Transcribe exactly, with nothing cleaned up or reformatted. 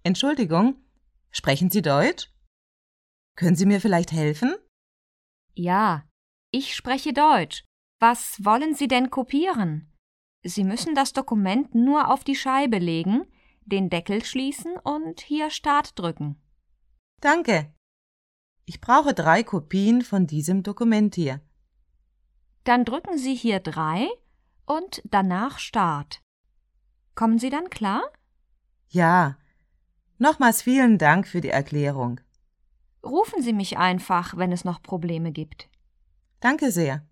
Entschuldigung, sprechen Sie Deutsch? Können Sie mir vielleicht helfen? Ja, ich spreche Deutsch. Was wollen Sie denn kopieren? Sie müssen das Dokument nur auf die Scheibe legen, den Deckel schließen und hier Start drücken. Danke. Ich brauche drei Kopien von diesem Dokument hier. Dann drücken Sie hier drei und danach Start. Kommen Sie dann klar? Ja. Nochmals vielen Dank für die Erklärung. Rufen Sie mich einfach, wenn es noch Probleme gibt. Danke sehr.